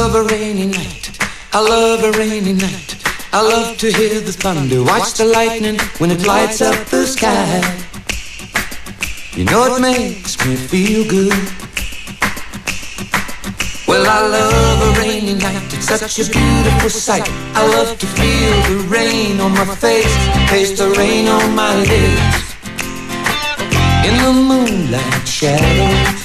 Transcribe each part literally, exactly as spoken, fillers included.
love a rainy night. I love a rainy night. I love to hear the thunder, watch the lightning when it lights up the sky. You know it makes me feel good. Well, I love a rainy night, it's such a beautiful sight. I love to feel the rain on my face, taste the rain on my lips. In the moonlight shadows,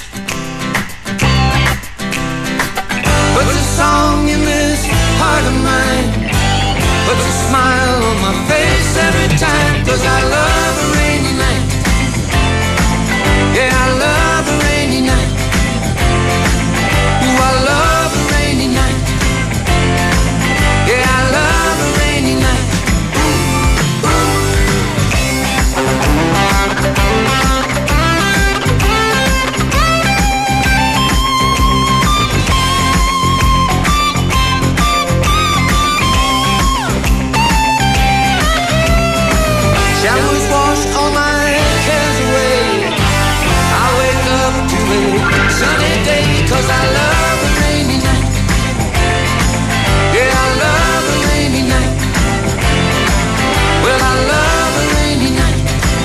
puts a song in this heart of mine, puts a smile on my face every time, 'cause I love a rainy night. Yeah, I love a rainy night. Ooh, I love a rainy night. Yeah, I love a rainy night. Ooh, ooh. Showers wash all my cares away. I wake up to a sunny day, 'cause I love a rainy night. Yeah, I love a rainy night. Well, I love a rainy night.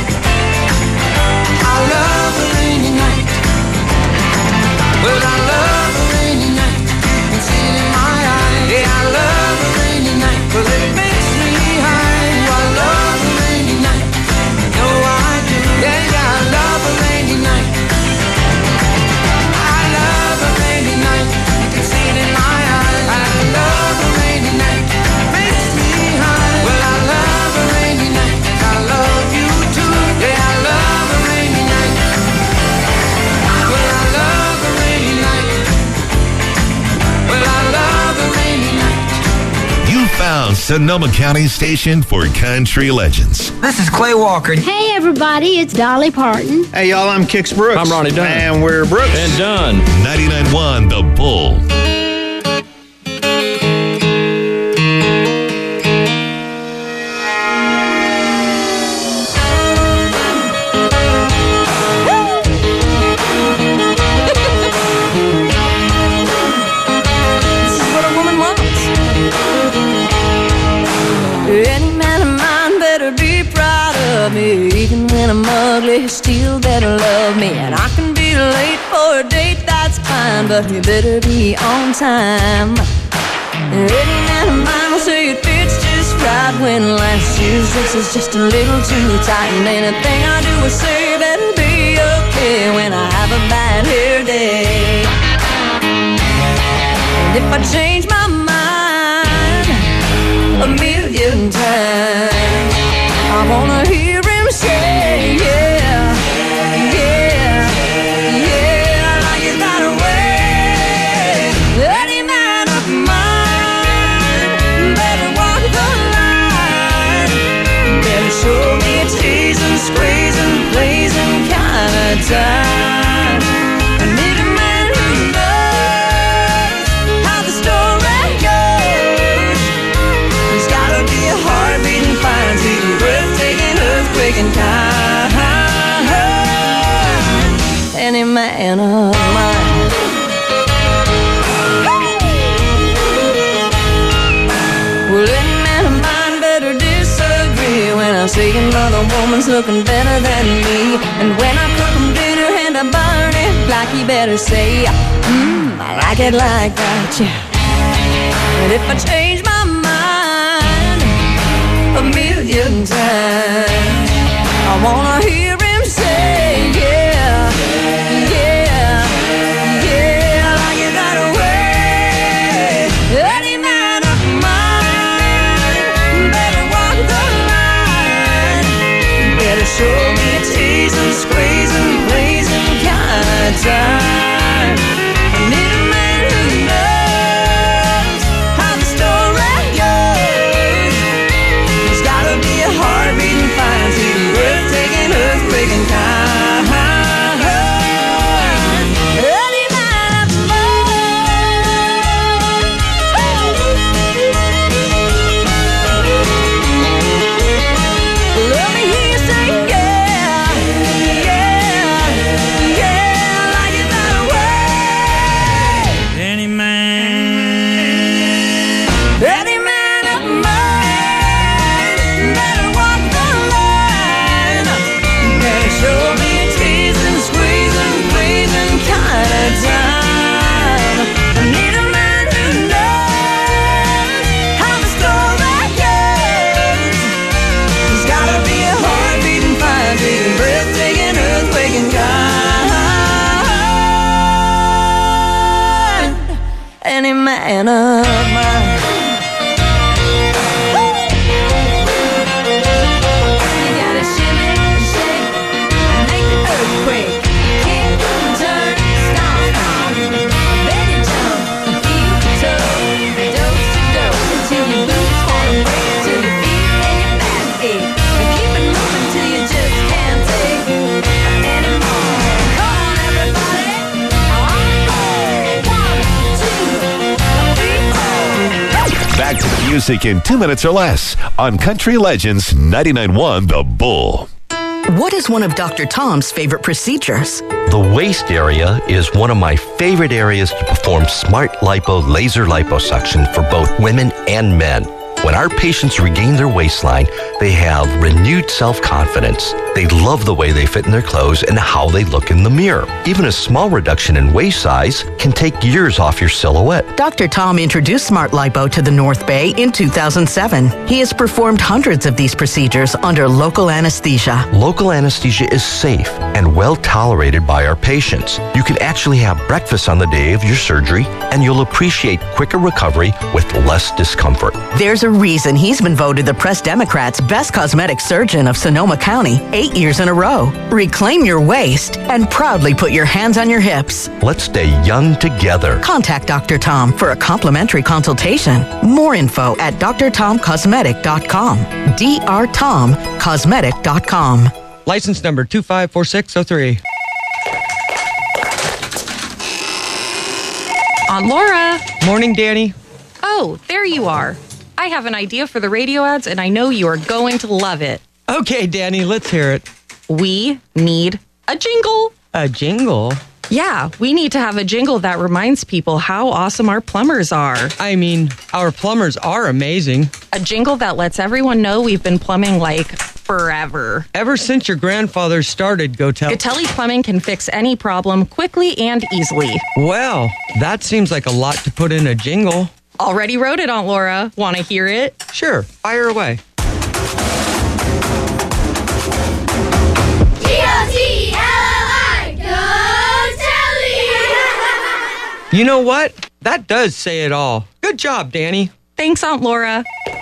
I love a rainy night. Well, I love a rainy night. You can see it in my eyes. Yeah, I love a rainy night, 'cause it makes me high. I love a rainy night. No, I do. Yeah, yeah, I love a rainy night. I love a rainy night. You can see it in my eyes. I love a rainy night. Makes me high. Well, I love a rainy night. I love you too. Yeah, I love a rainy night. Well, I love a rainy night. Well, I love a rainy night. You found Sonoma County Station for Country Legends. This is Clay Walker. Hey, everybody, it's Dolly Parton. Hey, y'all, I'm Kix Brooks. I'm Ronnie Dunn. And we're Brooks. And Dunn. ninety-nine point one The Bull. This is what a woman wants. Any man of mine better be proud of me. Even when I'm ugly, he still better love me. And I can be late for a date, that's fine, but you better be on time. Any man of mine will say it fits just right when last year's dress is just a little too tight. And anything I do or say better be okay when I have a bad hair day. And if I change my mind a million times, I wanna hear him say, yeah, yeah, yeah, like it that way. Any man of mine better walk the line, better show me a teasing, squeezing, blazing kind of time. I need a man who knows how the story goes. He's gotta be a heart-beating fine, see breathtaking, earthquaking kind. Any man of mine. Well, any man of mine better disagree when I say another woman's looking better than me. And when I cook him dinner and I burn it like, he better say, mmm, I like it like that, yeah. And if I change my mind a million times, I wanna hear him say, yeah, yeah, yeah, like it that way. Any man of mine better walk the line, better show me a teasing, squeezing, blazing kind of time. I need a man who knows how the story goes. He's gotta be a heart-beating fine, see breathtaking, earth any man of mine. You gotta shimmy and shake and make the earthquake. Kick and turn, stomp, then you jump, heel to toe, dose to dose until your boots wanna break, till your feet and your back ache. But keep it moving till you just can't take anymore. Come on, everybody. Now on the floor. One, two, three, four. Back to the music in two minutes or less on Country Legends ninety-nine point one The Bull. What is one of Doctor Tom's favorite procedures? The waist area is one of my favorite areas to perform smart lipo laser liposuction for both women and men. When our patients regain their waistline, they have renewed self-confidence. They love the way they fit in their clothes and how they look in the mirror. Even a small reduction in waist size can take years off your silhouette. Doctor Tom introduced Smart Lipo to the North Bay in two thousand seven. He has performed hundreds of these procedures under local anesthesia. Local anesthesia is safe and well tolerated by our patients. You can actually have breakfast on the day of your surgery, and you'll appreciate quicker recovery with less discomfort. There's a reason he's been voted the Press Democrat's best cosmetic surgeon of Sonoma County eight years in a row. Reclaim your waist and proudly put your hands on your hips. Let's stay young together. Contact Doctor Tom for a complimentary consultation. More info at d r tom cosmetic dot com. d r tom cosmetic dot com. License number two five four six zero three. Aunt Laura. Morning, Danny. Oh, there you are. I have an idea for the radio ads, and I know you are going to love it. Okay, Danny, let's hear it. We need a jingle. A jingle? Yeah, we need to have a jingle that reminds people how awesome our plumbers are. I mean, our plumbers are amazing. A jingle that lets everyone know we've been plumbing like forever. Ever since your grandfather started Gotel. Gatelli Plumbing can fix any problem quickly and easily. Well, that seems like a lot to put in a jingle. Already wrote it, Aunt Laura. Want to hear it? Sure, fire away. G O T L L I, Go Telly! You know what? That does say it all. Good job, Danny. Thanks, Aunt Laura.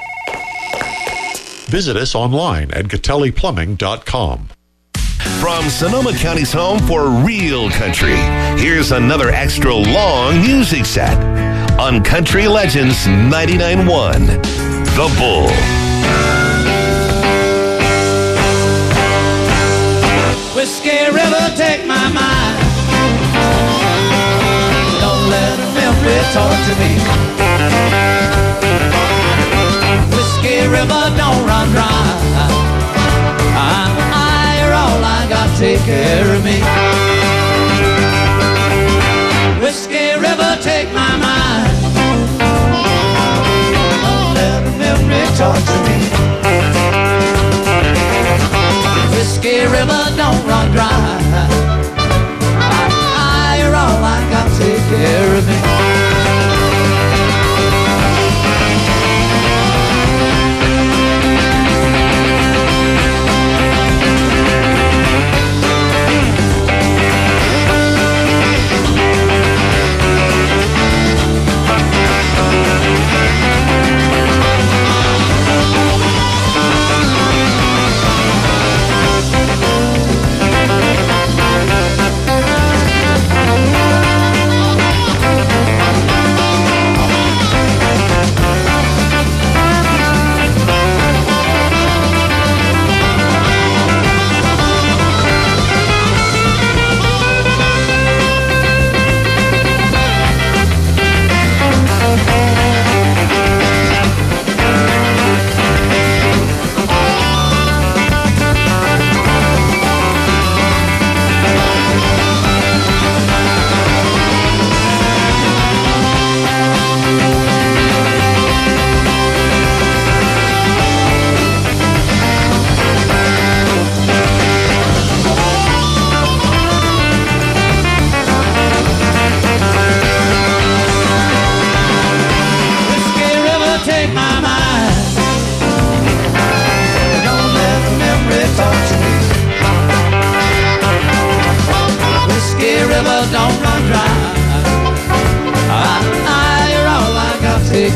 Visit us online at gatelli plumbing dot com. From Sonoma County's home for real country, here's another extra long music set on Country Legends ninety-nine point one The Bull. Whiskey River, take my mind. Don't let a memory torture me. Whiskey River, don't run dry. I'm high, you're all I got, take care of me. Whiskey River, take my mind. Don't let a memory torture me. Whiskey River, don't run dry. I'm high, you're all I got, take care of me.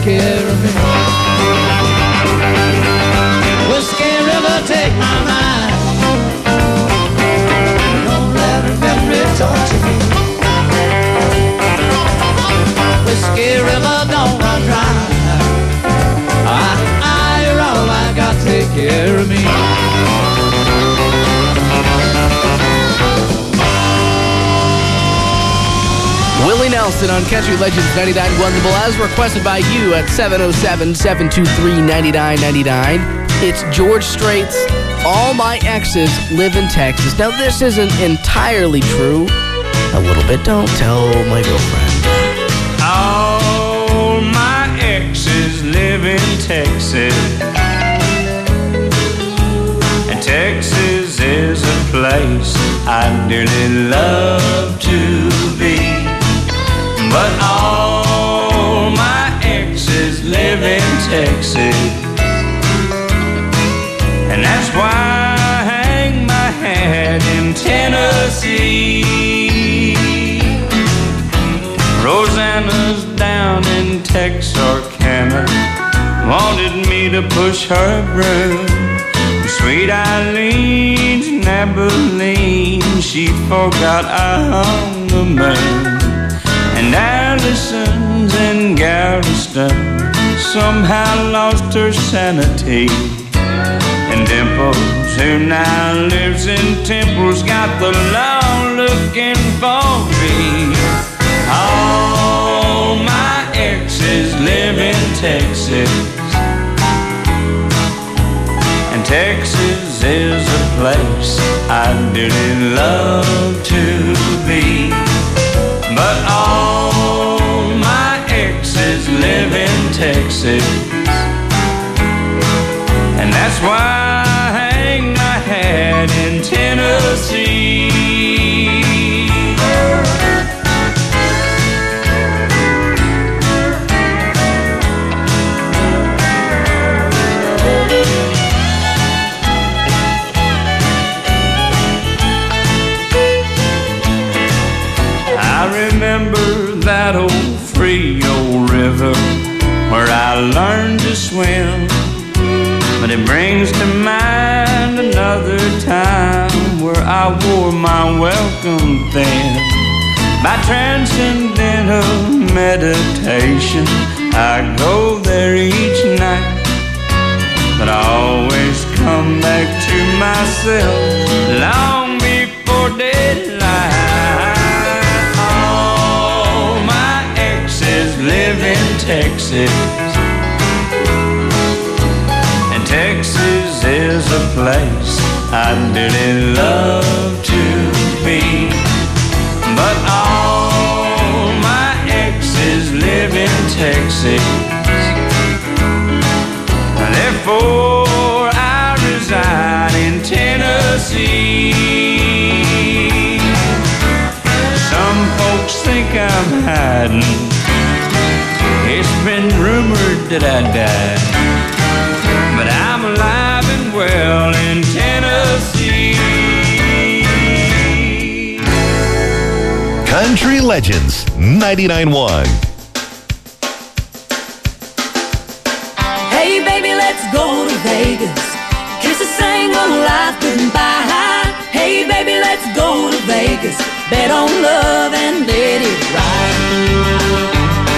care of me. Whiskey River, take my mind. Don't let her memory torture me. Whiskey River, don't run dry. I, I, you're all I got, take care of me. Willie Nelson on Country Legends ninety-nine point one The Bull, as requested by you at seven oh seven, seven two three, nine nine nine nine. It's George Strait's All My Exes Live in Texas. Now, this isn't entirely true. A little bit. Don't tell my girlfriend. All my exes live in Texas, and Texas is a place I dearly love to be. But all my exes live in Texas, and that's why I hang my hat in Tennessee. Rosanna's down in Texarkana, wanted me to push her broom. Sweet Eileen's in Abilene, she forgot I hung the moon. And Allison's in Galveston somehow lost her sanity. And Dimples, who now lives in Temple's, got the law looking for me. All my exes live in Texas, and Texas is a place I dearly love to be. But all my exes live in Texas, and that's why I hang my hat in Tennessee. I remember that old Frio River where I learned to swim, but it brings to mind another time where I wore my welcome thin. By transcendental meditation, I go there each night, but I always come back to myself long before daylight. All my exes live in Texas, and Texas is a place I dearly love to be. But all my exes live in Texas, therefore I reside in Tennessee. Some folks think I'm hiding, it's been rumored that I died, but I'm alive and well in Tennessee. Country Legends ninety-nine point one. Hey baby, let's go to Vegas, kiss a single life goodbye. Hey baby, let's go to Vegas, bet on love and let it ride.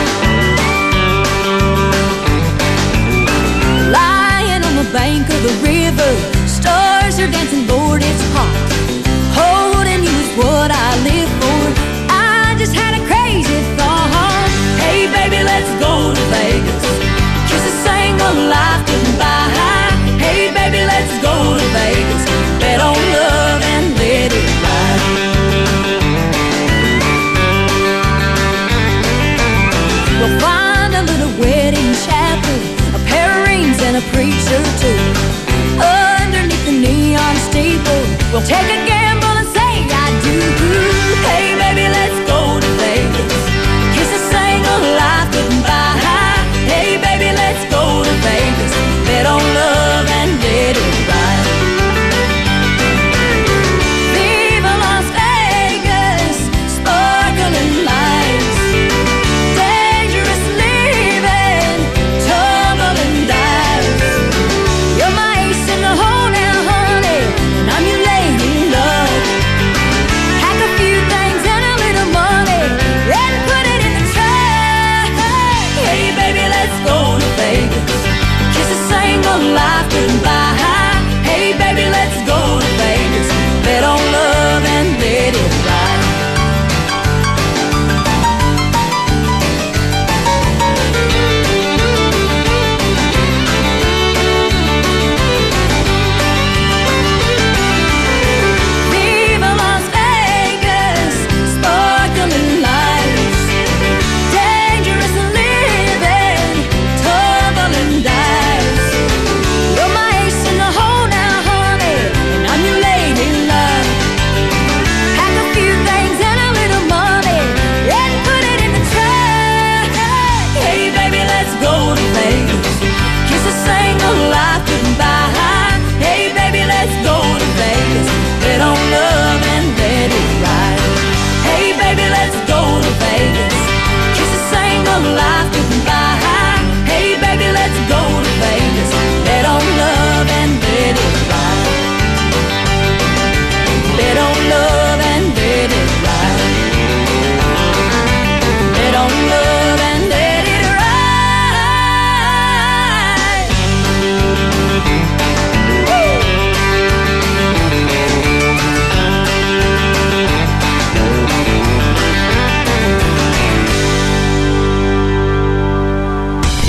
Lying on the bank of the river, stars are dancing, Lord, it's hot. Holding you is what I live for. I just had a crazy thought. Hey baby, let's go to Vegas, kiss a single life goodbye. Hey baby, let's go to Vegas, bet on love and let it ride.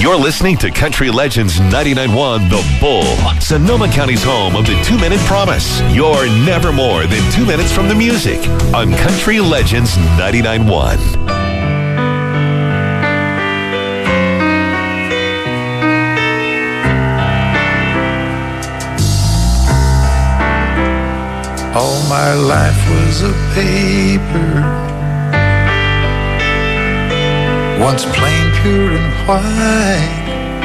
You're listening to Country Legends ninety-nine point one The Bull, Sonoma County's home of the two-minute promise. You're never more than two minutes from the music on Country Legends ninety-nine point one. All my life was a paper, once plain, pure, and white,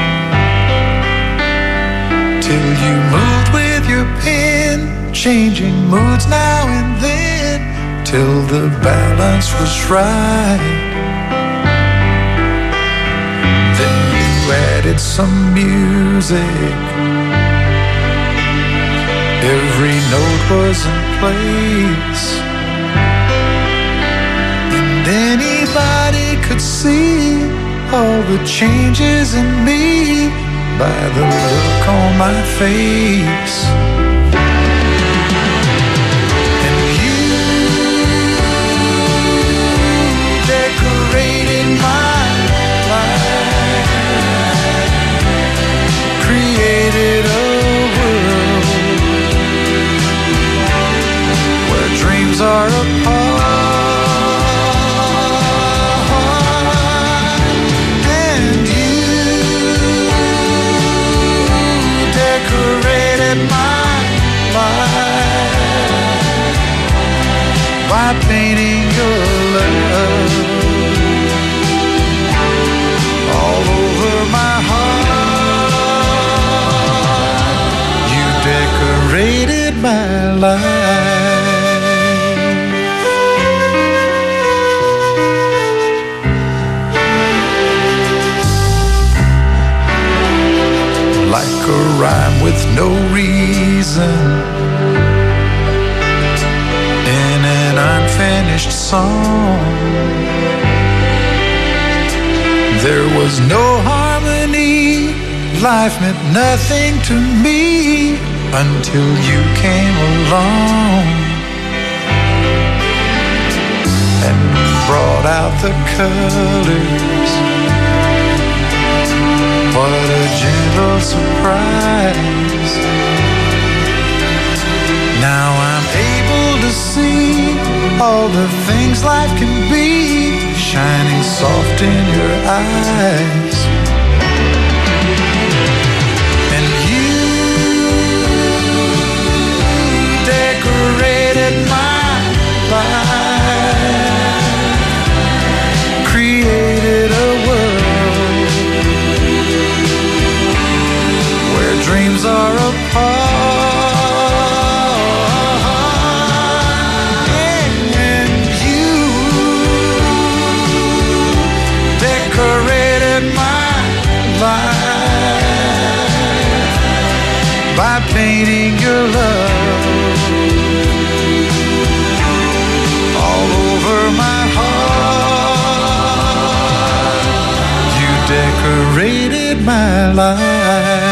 till you moved with your pen, changing moods now and then, till the balance was right. Then you added some music, every note was in place, and anybody could see all the changes in me by the look on my face. And you decorated my life, created a dreams are apart, and you decorated my life by painting your love all over my heart. You decorated my life. Like a rhyme with no reason in an unfinished song, there was no harmony, life meant nothing to me until you came along and brought out the colors. What a gentle surprise. Now I'm able to see all the things life can be, shining soft in your eyes. And you decorated my life, created a world dreams are apart, and you decorated my life by painting your love all over my heart. You decorated my life.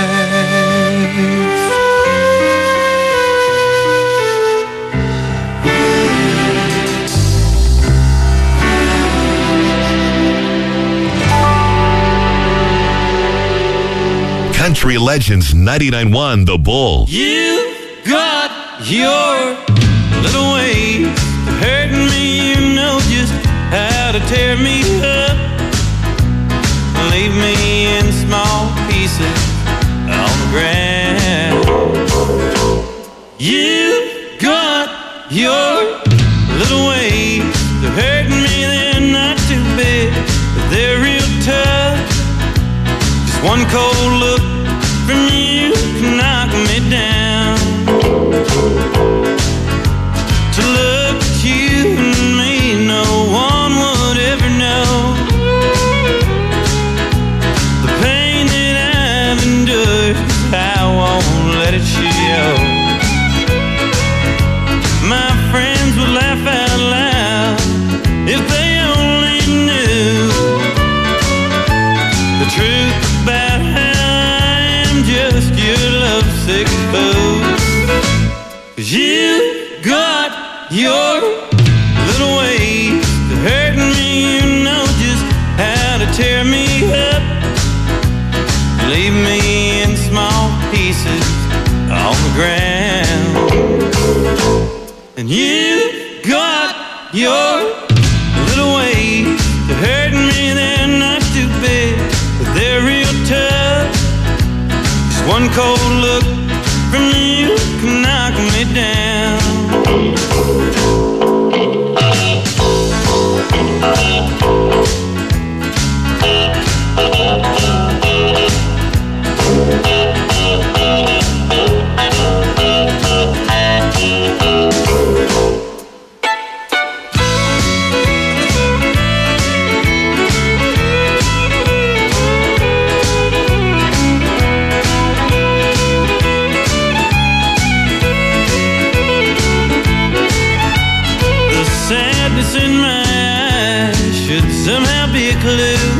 Country Legends ninety-nine point one The Bull. You got your little ways of hurting me. You know just how to tear me up, leave me in small pieces on the ground. You got your little ways of hurting me. They're not too big, but they're real tough. Just one cold look from you can knock me down. To look at you and me, no one would ever know the pain that I've endured. I won't let it show. My friends would laugh out loud if they only knew the truth about how I am just your lovesick fool. 'Cause you got your little ways of hurting me. You know just how to tear me up, leave me in small pieces on the ground. And you got your little ways of hurting me, they're not too big, but they're real tough. Just one cold look from you can knock me down. In my eyes should somehow be a clue,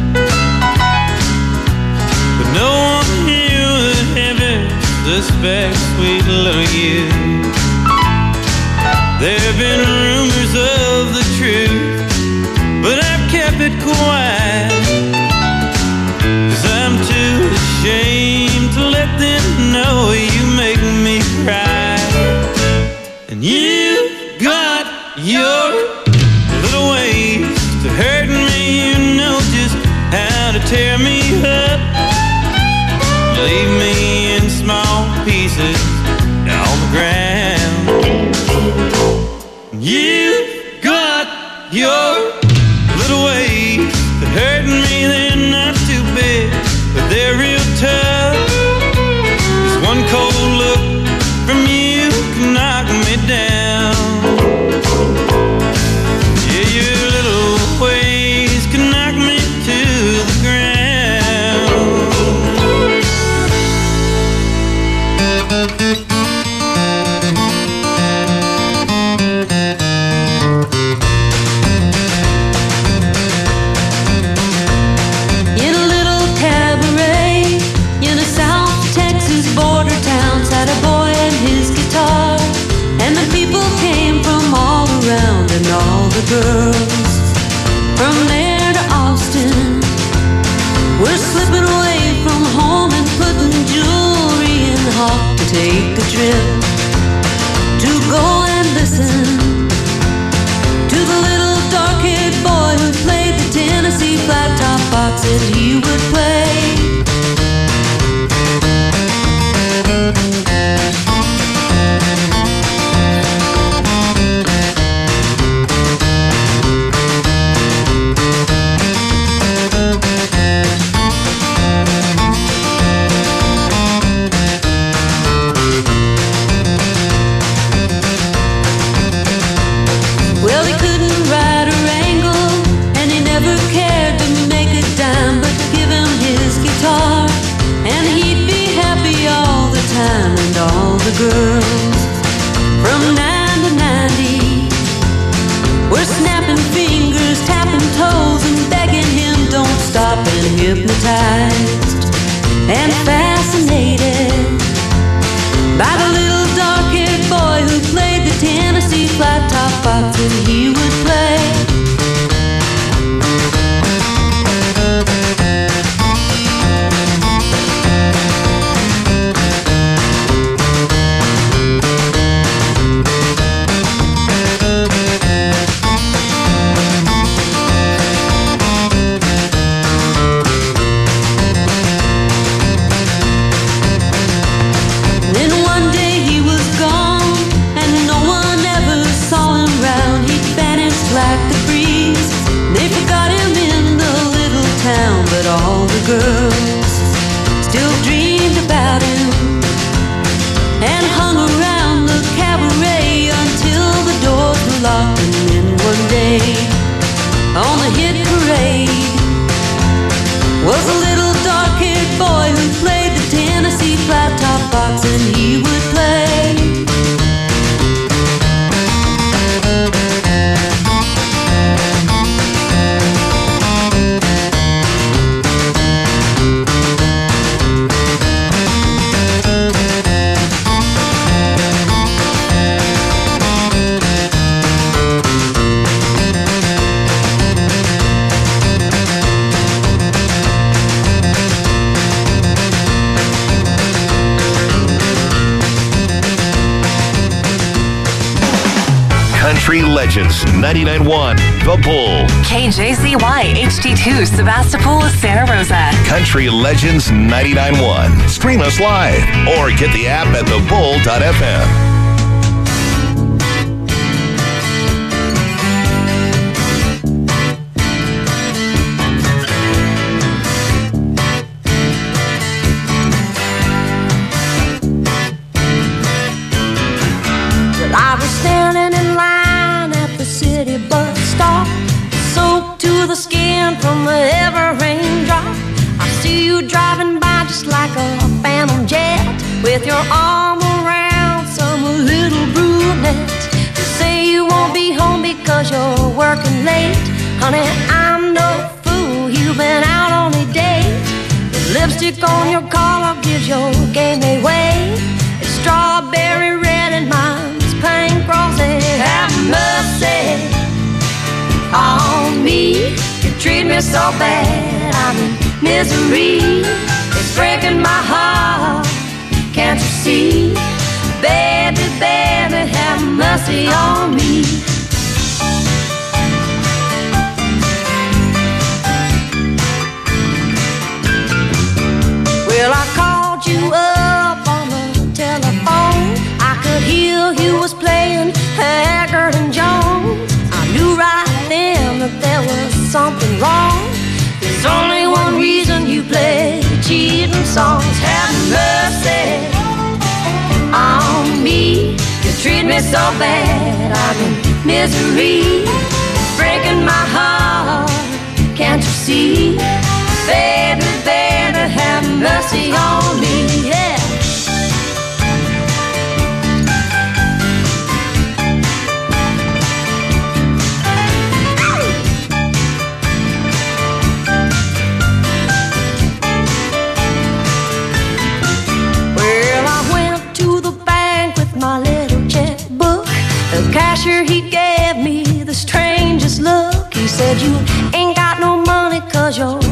but no one here would ever suspect sweet little you. There have been rumors of the truth, but I've kept it quiet, 'cause I'm too ashamed to let them know you make me cry. And you got your little ways to hurting me, you know just how to tear me up. Leave me in small pieces on the ground. You got your little ways to hurting me, they're not too big, but they're real tough. Just one cold look from you can knock me down. Girls from there to Austin were slipping away from home and putting jewelry in the hawk to take a trip to go and listen to the little dark-haired boy who played the Tennessee flat top box that he would play. Girls from nine to ninety were snapping fingers, tapping toes, and begging him don't stop, and hypnotized and fascinated by the little dark-haired boy who played the Tennessee flat top box that he would play. Girls still dreamed about him and hung around the cabaret until the doors were locked. And then one day on the hit parade was a little dark-haired boy who played the Tennessee flat top box, and he would play. Country Legends ninety-nine point one, The Bull. K J Z Y H D two, Sebastopol, Santa Rosa. Country Legends ninety-nine point one. Stream us live or get the app at the bull dot f m. I was standing in line at the city bus stop, soaked to the skin from the ever raindrop. I see you driving by just like a phantom jet, with your arm around some little brunette. You say you won't be home because you're working late. Honey, I'm no fool, you've been out on a date. The lipstick on your collar gives your game away. It's strawberry red and mine's pink rosy. Have mercy on me. You treat me so bad, I'm in misery. It's breaking my heart, can't you see? Baby, baby, have mercy on me. Well, I called you up on the telephone. I could hear you was playing Haggard and Jones. I knew right then that there was something wrong. There's only one reason you play cheating songs. Have mercy on me. You treat me so bad, I'm in misery. It's breaking my heart, can't you see? Baby, baby, have mercy on me, yeah. Well, I went to the bank with my little checkbook. The cashier, he gave me the strangest look. He said, you ain't got no money 'cause you're